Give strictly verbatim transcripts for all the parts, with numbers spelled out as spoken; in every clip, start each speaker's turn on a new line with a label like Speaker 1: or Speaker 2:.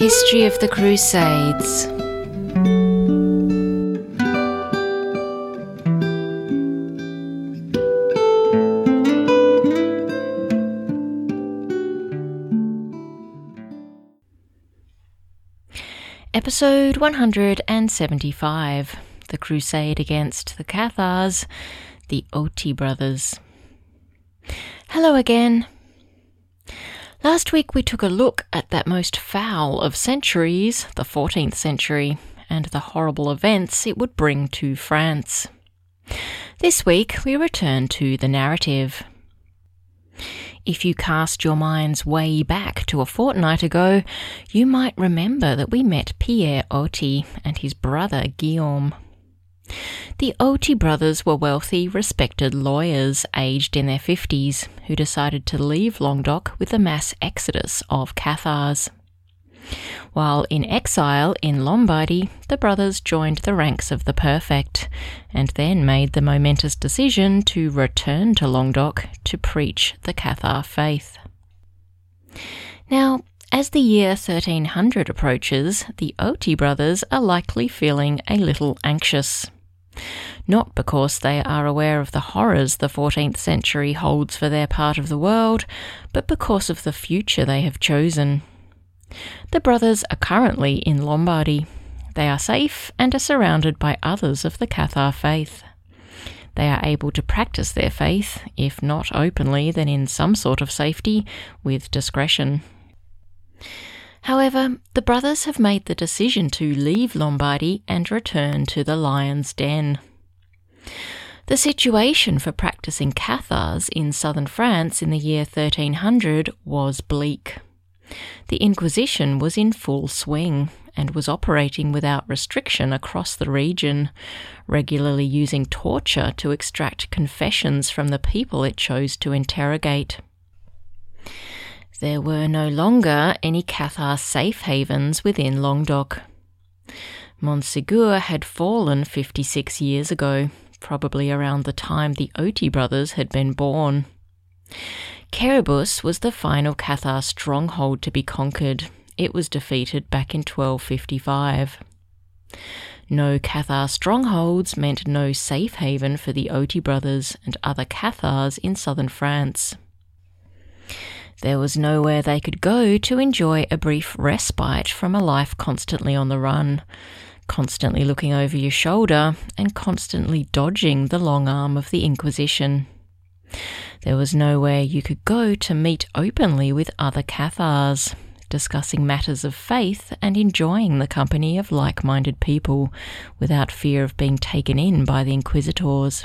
Speaker 1: History of the Crusades. Episode one hundred seventy-five, The Crusade Against the Cathars, the Oti brothers. Hello again. Last week we took a look at that most foul of centuries, the fourteenth century, and the horrible events it would bring to France. This week we return to the narrative. If you cast your minds way back to a fortnight ago, you might remember that we met Pierre Oti and his brother Guillaume. The Oti brothers were wealthy, respected lawyers aged in their fifties who decided to leave Languedoc with a mass exodus of Cathars. While in exile in Lombardy, the brothers joined the ranks of the Perfect and then made the momentous decision to return to Languedoc to preach the Cathar faith. Now, as the year thirteen hundred approaches, the Oti brothers are likely feeling a little anxious. Not because they are aware of the horrors the fourteenth century holds for their part of the world, but because of the future they have chosen. The brothers are currently in Lombardy. They are safe and are surrounded by others of the Cathar faith. They are able to practice their faith, if not openly, then in some sort of safety, with discretion. However, the brothers have made the decision to leave Lombardy and return to the Lion's Den. The situation for practicing Cathars in southern France in the year thirteen hundred was bleak. The Inquisition was in full swing and was operating without restriction across the region, regularly using torture to extract confessions from the people it chose to interrogate. There were no longer any Cathar safe havens within Languedoc. Montségur had fallen fifty-six years ago, probably around the time the Oti brothers had been born. Quéribus was the final Cathar stronghold to be conquered. It was defeated back in twelve fifty-five. No Cathar strongholds meant no safe haven for the Oti brothers and other Cathars in southern France. There was nowhere they could go to enjoy a brief respite from a life constantly on the run, constantly looking over your shoulder and constantly dodging the long arm of the Inquisition. There was nowhere you could go to meet openly with other Cathars, discussing matters of faith and enjoying the company of like-minded people without fear of being taken in by the inquisitors.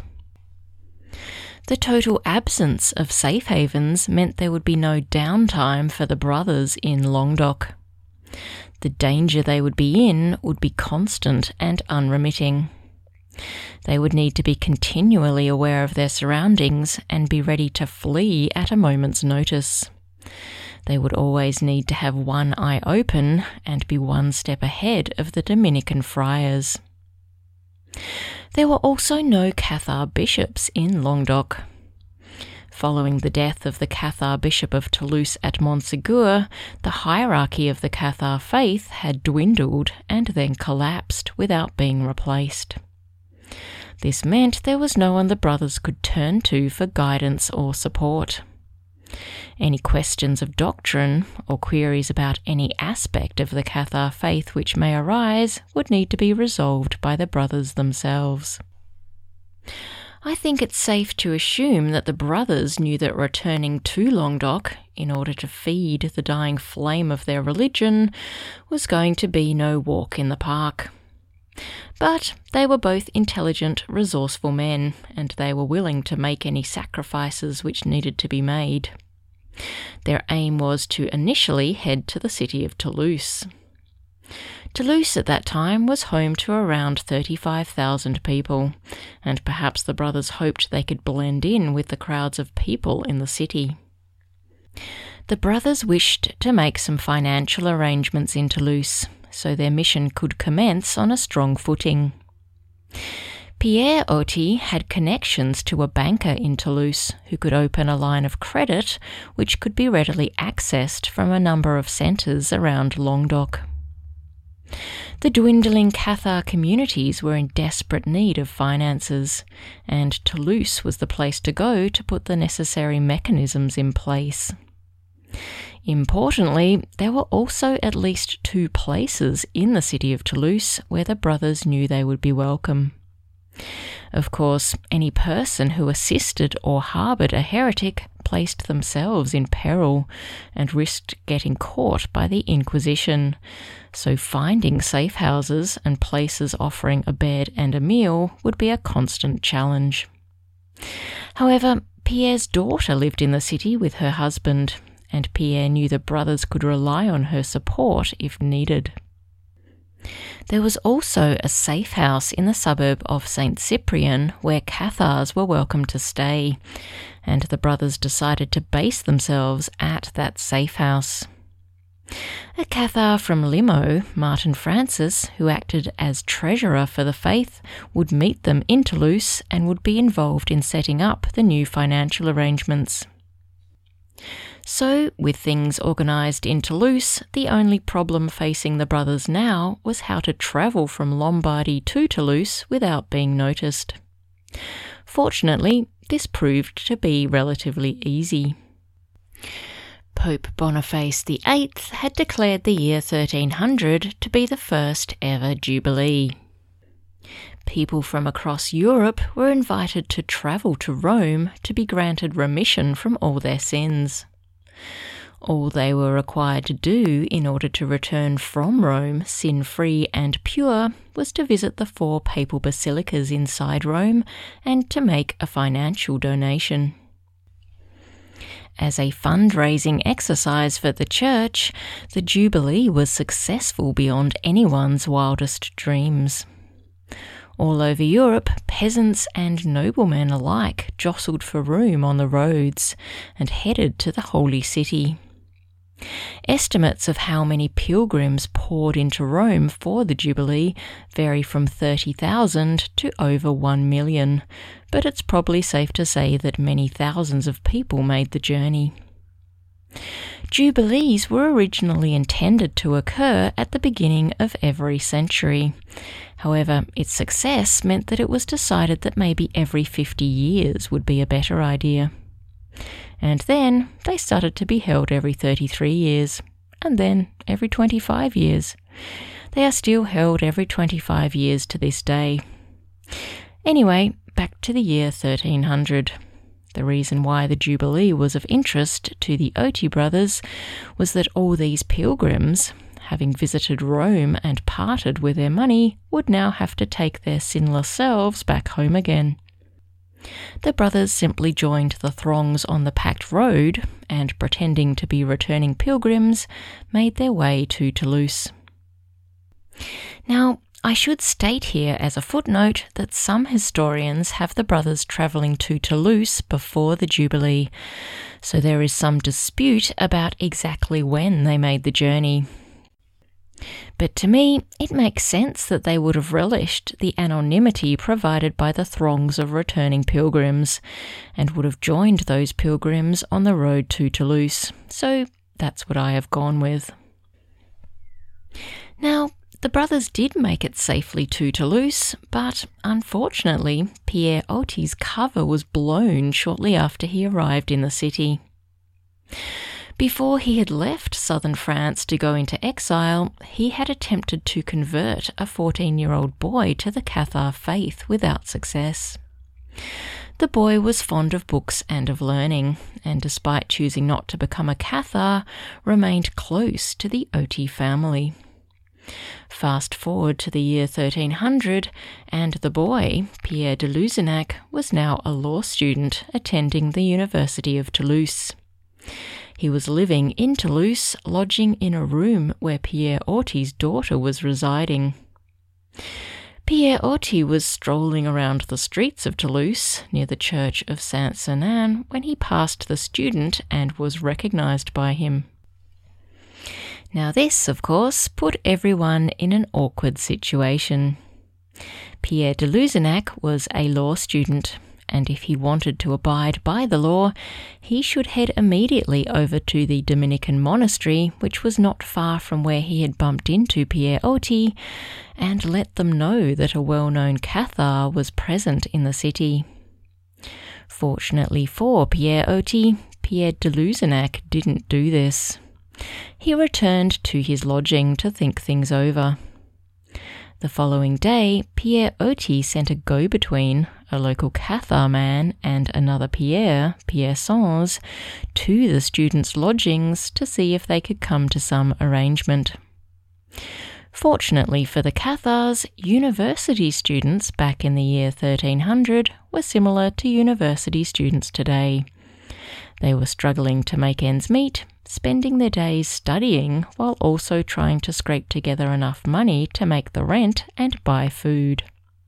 Speaker 1: The total absence of safe havens meant there would be no downtime for the brothers in Languedoc. The danger they would be in would be constant and unremitting. They would need to be continually aware of their surroundings and be ready to flee at a moment's notice. They would always need to have one eye open and be one step ahead of the Dominican friars. There were also no Cathar bishops in Languedoc. Following the death of the Cathar bishop of Toulouse at Montségur, the hierarchy of the Cathar faith had dwindled and then collapsed without being replaced. This meant there was no one the brothers could turn to for guidance or support. Any questions of doctrine or queries about any aspect of the Cathar faith which may arise would need to be resolved by the brothers themselves. I think it's safe to assume that the brothers knew that returning to Languedoc in order to feed the dying flame of their religion was going to be no walk in the park. But they were both intelligent, resourceful men, and they were willing to make any sacrifices which needed to be made. Their aim was to initially head to the city of Toulouse. Toulouse at that time was home to around thirty-five thousand people, and perhaps the brothers hoped they could blend in with the crowds of people in the city. The brothers wished to make some financial arrangements in Toulouse, so their mission could commence on a strong footing. Pierre Oti had connections to a banker in Toulouse who could open a line of credit which could be readily accessed from a number of centres around Languedoc. The dwindling Cathar communities were in desperate need of finances, and Toulouse was the place to go to put the necessary mechanisms in place. Importantly, there were also at least two places in the city of Toulouse where the brothers knew they would be welcome. Of course, any person who assisted or harboured a heretic placed themselves in peril and risked getting caught by the Inquisition, so finding safe houses and places offering a bed and a meal would be a constant challenge. However, Pierre's daughter lived in the city with her husband, and Pierre knew the brothers could rely on her support if needed. There was also a safe house in the suburb of Saint Cyprien where Cathars were welcome to stay, and the brothers decided to base themselves at that safe house. A Cathar from Limoux, Martin Francis, who acted as treasurer for the faith, would meet them in Toulouse and would be involved in setting up the new financial arrangements. So, with things organised in Toulouse, the only problem facing the brothers now was how to travel from Lombardy to Toulouse without being noticed. Fortunately, this proved to be relatively easy. Pope Boniface the eighth had declared the year thirteen hundred to be the first ever Jubilee. People from across Europe were invited to travel to Rome to be granted remission from all their sins. All they were required to do in order to return from Rome sin-free and pure was to visit the four papal basilicas inside Rome and to make a financial donation. As a fundraising exercise for the Church, the Jubilee was successful beyond anyone's wildest dreams. All over Europe, peasants and noblemen alike jostled for room on the roads and headed to the Holy City. Estimates of how many pilgrims poured into Rome for the Jubilee vary from thirty thousand to over one million, but it's probably safe to say that many thousands of people made the journey. Jubilees were originally intended to occur at the beginning of every century. However, its success meant that it was decided that maybe every fifty years would be a better idea. And then they started to be held every thirty-three years, and then every twenty-five years. They are still held every twenty-five years to this day. Anyway, back to the year thirteen hundred. The reason why the Jubilee was of interest to the Oti brothers was that all these pilgrims, having visited Rome and parted with their money, would now have to take their sinless selves back home again. The brothers simply joined the throngs on the packed road and, pretending to be returning pilgrims, made their way to Toulouse. Now, I should state here as a footnote that some historians have the brothers travelling to Toulouse before the Jubilee, so there is some dispute about exactly when they made the journey. But to me, it makes sense that they would have relished the anonymity provided by the throngs of returning pilgrims, and would have joined those pilgrims on the road to Toulouse, so that's what I have gone with. Now, the brothers did make it safely to Toulouse, but unfortunately, Pierre Oti's cover was blown shortly after he arrived in the city. Before he had left southern France to go into exile, he had attempted to convert a fourteen-year-old boy to the Cathar faith without success. The boy was fond of books and of learning, and despite choosing not to become a Cathar, remained close to the Oti family. Fast forward to the year thirteen hundred, and the boy, Pierre de Lusignac, was now a law student attending the University of Toulouse. He was living in Toulouse, lodging in a room where Pierre Oti's daughter was residing. Pierre Oti was strolling around the streets of Toulouse, near the church of Saint-Sernin, when he passed the student and was recognised by him. Now this, of course, put everyone in an awkward situation. Pierre de Luzenac was a law student, and if he wanted to abide by the law, he should head immediately over to the Dominican monastery, which was not far from where he had bumped into Pierre Oti, and let them know that a well-known Cathar was present in the city. Fortunately for Pierre Oti, Pierre de Luzenac didn't do this. He returned to his lodging to think things over. The following day, Pierre Oti sent a go-between, a local Cathar man, and another Pierre, Pierre Sans, to the students' lodgings to see if they could come to some arrangement. Fortunately for the Cathars, university students back in the year thirteen hundred were similar to university students today. They were struggling to make ends meet, spending their days studying while also trying to scrape together enough money to make the rent and buy food.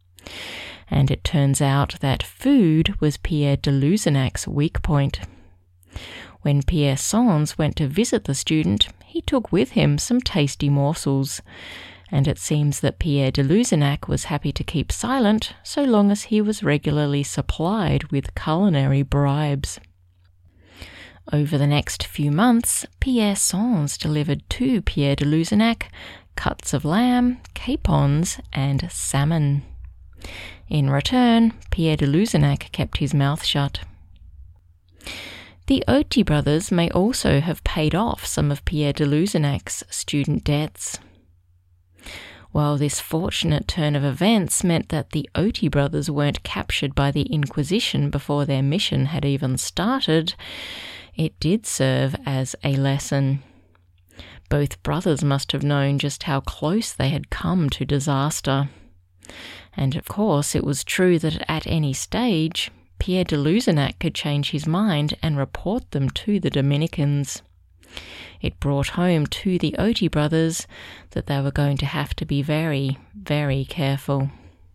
Speaker 1: And it turns out that food was Pierre de Luzenac's weak point. When Pierre Sans went to visit the student, he took with him some tasty morsels, and it seems that Pierre de Luzenac was happy to keep silent so long as he was regularly supplied with culinary bribes. Over the next few months, Pierre Sans delivered to Pierre de Luzenac cuts of lamb, capons, and salmon. In return, Pierre de Luzenac kept his mouth shut. The Oti brothers may also have paid off some of Pierre de Luzenac's student debts. While this fortunate turn of events meant that the Oti brothers weren't captured by the Inquisition before their mission had even started, it did serve as a lesson. Both brothers must have known just how close they had come to disaster. And of course, it was true that at any stage, Pierre de Luzenac could change his mind and report them to the Dominicans. It brought home to the Oti brothers that they were going to have to be very, very careful.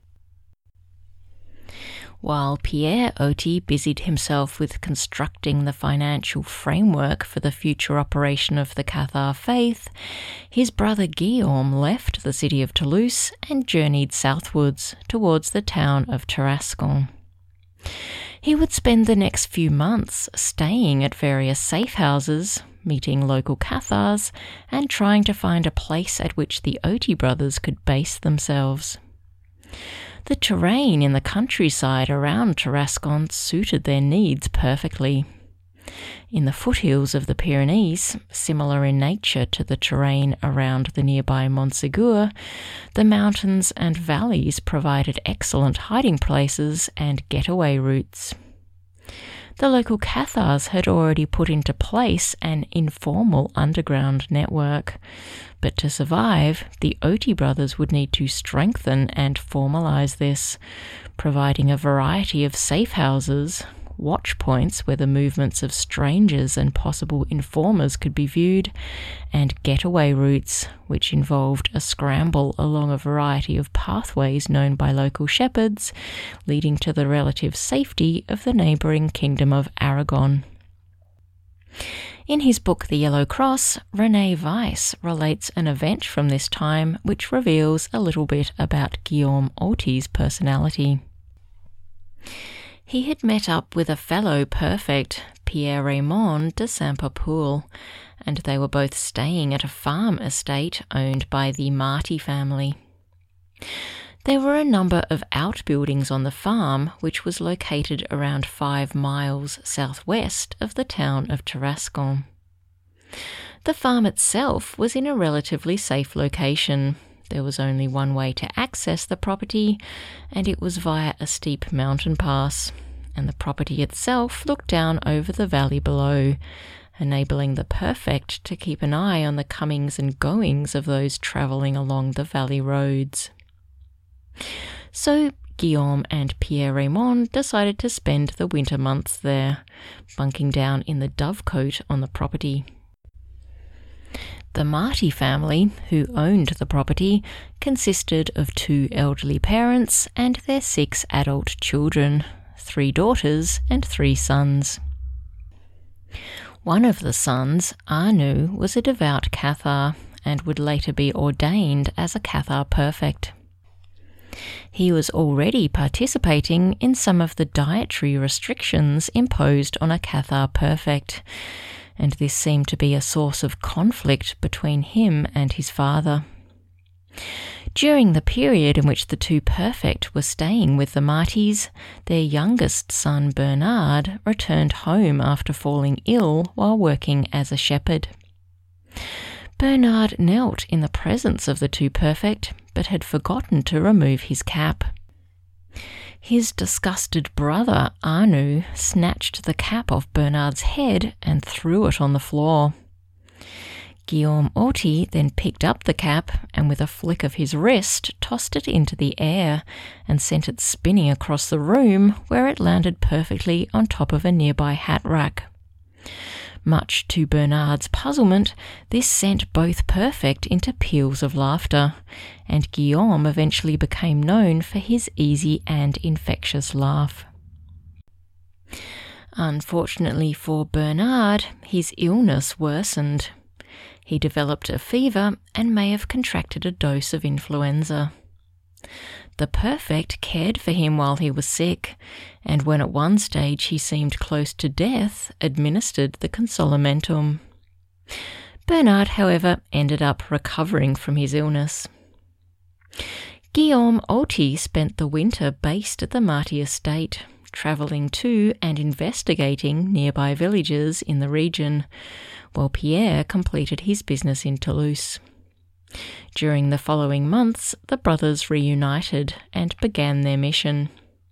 Speaker 1: While Pierre Oti busied himself with constructing the financial framework for the future operation of the Cathar faith, his brother Guillaume left the city of Toulouse and journeyed southwards towards the town of Tarascon. He would spend the next few months staying at various safe houses, meeting local Cathars, and trying to find a place at which the Oti brothers could base themselves. The terrain in the countryside around Tarascon suited their needs perfectly. In the foothills of the Pyrenees, similar in nature to the terrain around the nearby Montségur, the mountains and valleys provided excellent hiding places and getaway routes. The local Cathars had already put into place an informal underground network, but to survive, the Oti brothers would need to strengthen and formalise this, providing a variety of safe houses, watch points where the movements of strangers and possible informers could be viewed, and getaway routes, which involved a scramble along a variety of pathways known by local shepherds, leading to the relative safety of the neighbouring kingdom of Aragon. In his book The Yellow Cross, René Weiss relates an event from this time which reveals a little bit about Guillaume Oti's personality. He had met up with a fellow perfect, Pierre Raymond de Saint-Papoul, and they were both staying at a farm estate owned by the Marty family. There were a number of outbuildings on the farm, which was located around five miles southwest of the town of Tarascon. The farm itself was in a relatively safe location. There was only one way to access the property, and it was via a steep mountain pass, and the property itself looked down over the valley below, enabling the perfect to keep an eye on the comings and goings of those travelling along the valley roads. So Guillaume and Pierre Raymond decided to spend the winter months there, bunking down in the dovecote on the property. The Marty family, who owned the property, consisted of two elderly parents and their six adult children, three daughters and three sons. One of the sons, Anu, was a devout Cathar and would later be ordained as a Cathar perfect. He was already participating in some of the dietary restrictions imposed on a Cathar perfect, and this seemed to be a source of conflict between him and his father. During the period in which the two perfect were staying with the Martis, their youngest son Bernard returned home after falling ill while working as a shepherd. Bernard knelt in the presence of the two perfect, but had forgotten to remove his cap. His disgusted brother, Anu, snatched the cap off Bernard's head and threw it on the floor. Guillaume Oti then picked up the cap and with a flick of his wrist tossed it into the air and sent it spinning across the room, where it landed perfectly on top of a nearby hat rack. Much to Bernard's puzzlement, this sent both perfect into peals of laughter, and Guillaume eventually became known for his easy and infectious laugh. Unfortunately for Bernard, his illness worsened. He developed a fever and may have contracted a dose of influenza. The perfect cared for him while he was sick, and when at one stage he seemed close to death, administered the consolamentum. Bernard, however, ended up recovering from his illness. Guillaume Oti spent the winter based at the Marty estate, travelling to and investigating nearby villages in the region, while Pierre completed his business in Toulouse. During the following months, the brothers reunited and began their mission.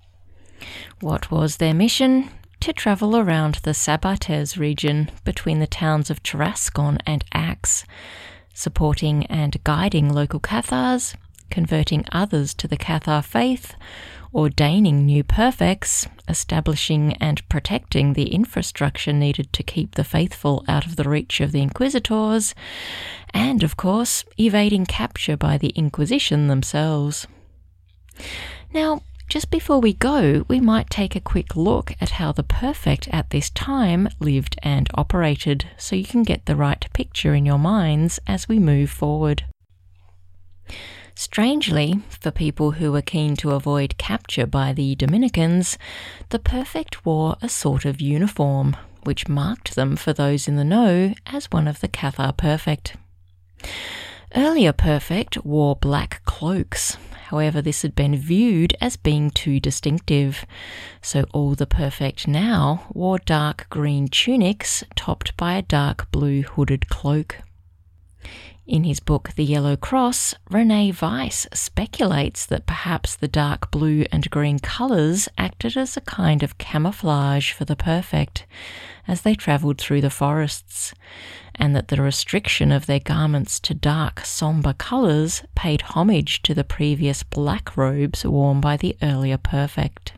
Speaker 1: What was their mission? To travel around the Sabartez region between the towns of Tarascon and Aix, supporting and guiding local Cathars, converting others to the Cathar faith, ordaining new perfects, establishing and protecting the infrastructure needed to keep the faithful out of the reach of the inquisitors, and, of course, evading capture by the Inquisition themselves. Now, just before we go, we might take a quick look at how the perfect at this time lived and operated, so you can get the right picture in your minds as we move forward. Strangely, for people who were keen to avoid capture by the Dominicans, the perfect wore a sort of uniform, which marked them for those in the know as one of the Cathar perfect. Earlier perfect wore black cloaks, however this had been viewed as being too distinctive, so all the perfect now wore dark green tunics topped by a dark blue hooded cloak. In his book The Yellow Cross, René Weiss speculates that perhaps the dark blue and green colours acted as a kind of camouflage for the perfect as they travelled through the forests, and that the restriction of their garments to dark, sombre colours paid homage to the previous black robes worn by the earlier perfect.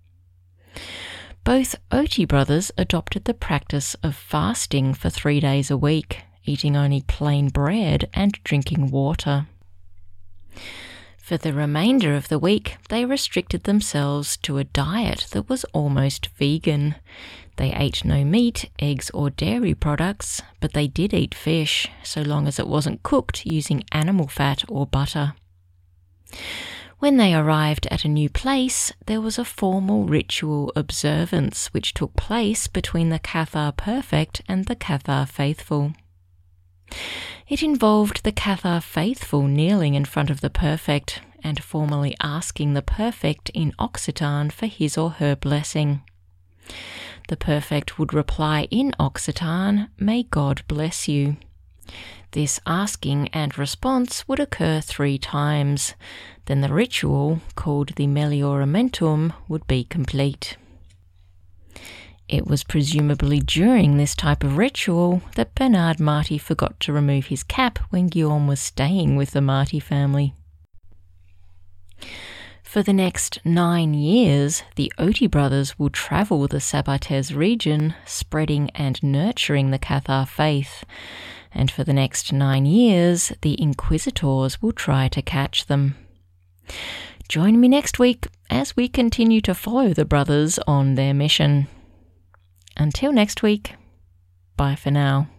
Speaker 1: Both Oti brothers adopted the practice of fasting for three days a week, eating only plain bread and drinking water. For the remainder of the week, they restricted themselves to a diet that was almost vegan. They ate no meat, eggs or dairy products, but they did eat fish, so long as it wasn't cooked using animal fat or butter. When they arrived at a new place, there was a formal ritual observance which took place between the Cathar perfect and the Cathar faithful. It involved the Cathar faithful kneeling in front of the perfect and formally asking the perfect in Occitan for his or her blessing. The perfect would reply in Occitan, "May God bless you." This asking and response would occur three times. Then the ritual, called the Melioramentum, would be complete. It was presumably during this type of ritual that Bernard Marty forgot to remove his cap when Guillaume was staying with the Marty family. For the next nine years, the Oti brothers will travel the Sabartez region, spreading and nurturing the Cathar faith, and for the next nine years, the Inquisitors will try to catch them. Join me next week as we continue to follow the brothers on their mission. Until next week, bye for now.